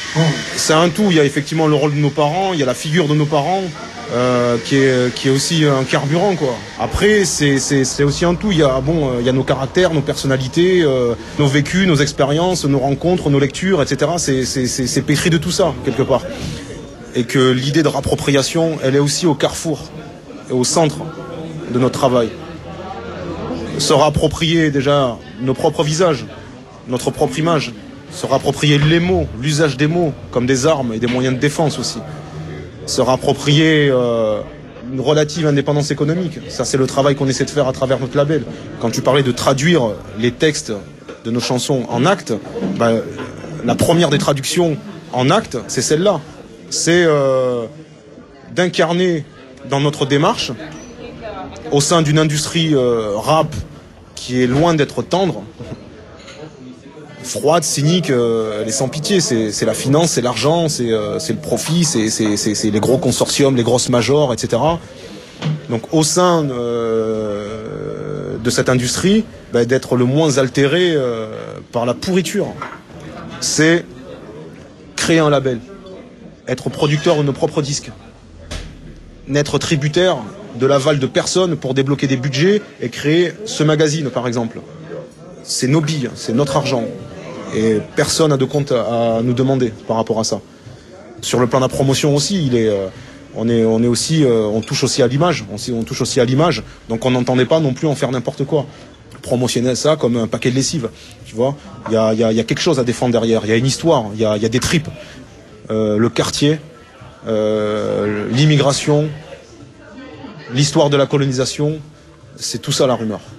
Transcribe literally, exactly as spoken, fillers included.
C'est un tout. Il y a effectivement le rôle de nos parents, il y a la figure de nos parents euh, qui est qui est aussi un carburant, quoi. Après, c'est c'est c'est aussi un tout. Il y a bon, il y a nos caractères, nos personnalités, euh, nos vécus, nos expériences, nos rencontres, nos lectures, et cetera. C'est c'est c'est c'est pétri de tout ça quelque part. Et que l'idée de réappropriation, elle est aussi au carrefour et au centre de notre travail. Se réapproprier déjà nos propres visages, notre propre image. Se réapproprier les mots, l'usage des mots comme des armes et des moyens de défense aussi. Se réapproprier euh, une relative indépendance économique. Ça, c'est le travail qu'on essaie de faire à travers notre label. Quand tu parlais de traduire les textes de nos chansons en actes, bah, la première des traductions en actes, c'est celle-là. C'est euh, d'incarner dans notre démarche, au sein d'une industrie euh, rap qui est loin d'être tendre, froide, cynique, euh, elle est sans pitié. C'est, c'est la finance, c'est l'argent, c'est, euh, c'est le profit, c'est, c'est, c'est, c'est les gros consortiums, les grosses majors, et cetera. Donc au sein euh, de cette industrie, bah, d'être le moins altéré euh, par la pourriture. C'est créer un label, être producteur de nos propres disques, n'être tributaire de l'aval de personnes pour débloquer des budgets et créer ce magazine, par exemple. C'est nos billes, c'est notre argent. Et personne n'a de compte à nous demander par rapport à ça. Sur le plan de la promotion aussi, il est, euh, on est, on est aussi, euh, on touche aussi à l'image. On, on touche aussi à l'image. Donc on n'entendait pas non plus en faire n'importe quoi. Promotionner ça comme un paquet de lessive. Tu vois, il y a, y a, y a quelque chose à défendre derrière. Il y a une histoire. Il y a, y a des tripes. Euh, le quartier, euh, l'immigration, l'histoire de la colonisation, c'est tout ça la rumeur.